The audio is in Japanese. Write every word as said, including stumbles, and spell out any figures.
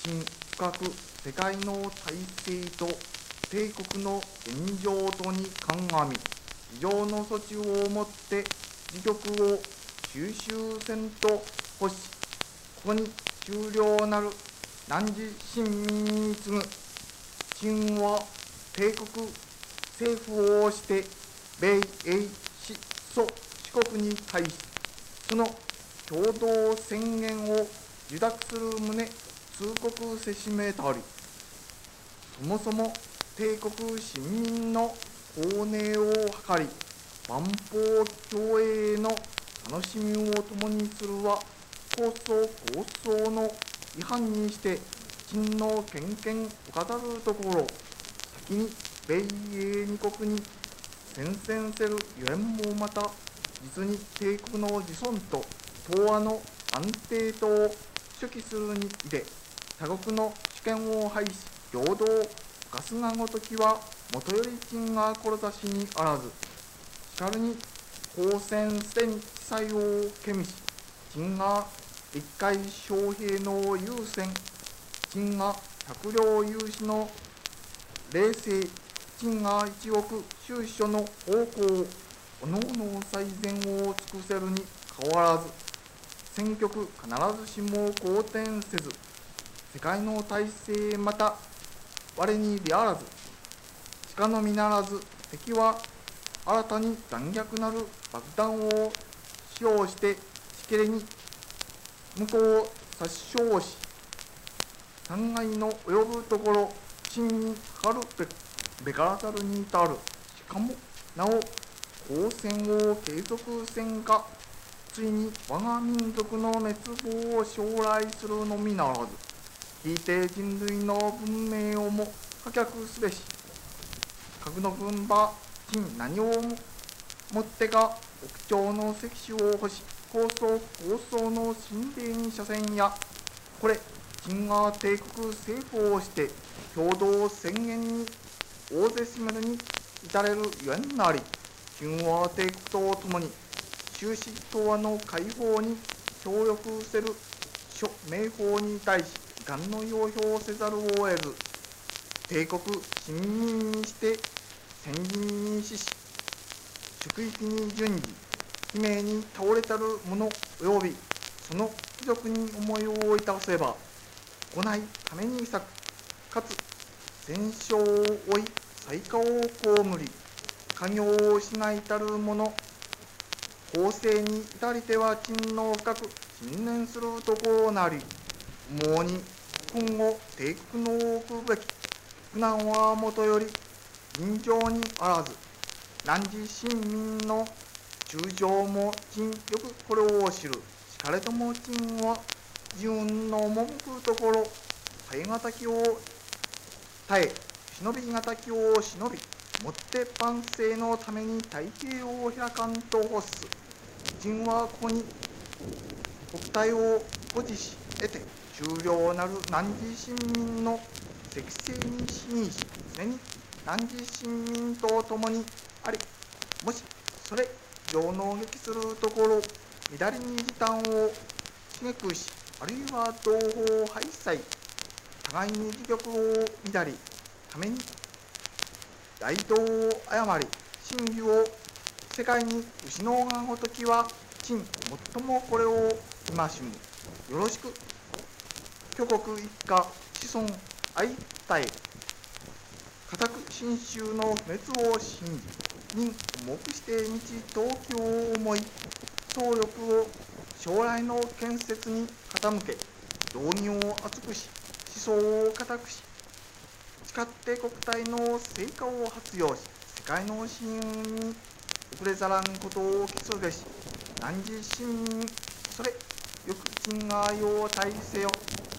真深く世界の体制と帝国の現状とに鑑み、非常の措置をもって自局を収集せんと欲し、ここに終了なる汝臣民に次ぐ陳は帝国政府をして米英四蘇四国に対し、その共同宣言を受諾する旨通告せしめたり、そもそも帝国臣民の公寧を図り、万邦共栄の楽しみを共にするは構想構想の違反にして陳の権限を語るところ、先に米英二国に宣戦せるゆえんもまた、実に帝国の自尊と東亜の安定とを初期するにいで、他国の主権を廃し平等を犯すがごときはもとより陳が志にあらず、しかるに公選すでに地裁をけみし、陳が一回将兵の優先、陳が百両有志の冷静、陳が一億収書の方向、おのおの最善を尽くせるに変わらず、戦局必ずしも好転せず、世界の体制また我に利あらず、しかのみならず敵は新たに残虐なる爆弾を使用してしけれに向こうを殺傷し、残骸の及ぶところ真にかかるべべからざるに至る。しかもなお交戦を継続せんか、ついに我が民族の滅亡を将来するのみならず、ひいて人類の文明をも破却すべし、核の軍馬陳何をもってか奥朝の石種を欲し、構想構想の神霊に車線や、これ陳が帝国政府をして共同宣言に大勢しめるに至れるゆえんなり、秦は帝国とともに終始東亜の解放に協力せる諸名法に対し遺憾の要表せざるを得ず、帝国臣民にして先人に死し、宿域に順次悲鳴に倒れたる者及びその貴族に思いをいたせば、行いために咲く、かつ戦勝を追い災禍を被り、家業をしがいたる者、後世に至りては陳の深く信念するところなり、思うに今後帝国の置くべき苦難はもとより尋常にあらず、汝臣民の中将も陳よくこれを知る。しかれども陳は自運の赴くところ、耐え難きを耐え、忍び難きを忍び、もって万世のために太平を開かんと欲す。陳はここに国体を保持し得て、終了なる汝臣民の適正に信し、常に汝臣民と共にあり、もしそれ上納撃するところ、乱りに時短を刺激し、あるいは同胞廃砕、互いに自玉を乱り、ために大道を誤り、真偽を世界に失うがごときは、陳最もこれを戒む。よろしく、挙国一家子孫相絶え、固く信州の不滅を信じ、任重くして日東京を思い、総力を将来の建設に傾け、道義を厚くし、思想を固くし、誓って国体の成果を発揚し、世界の信運に遅れざらんことを期すべし。汝臣民、それよく陳が用体せよ。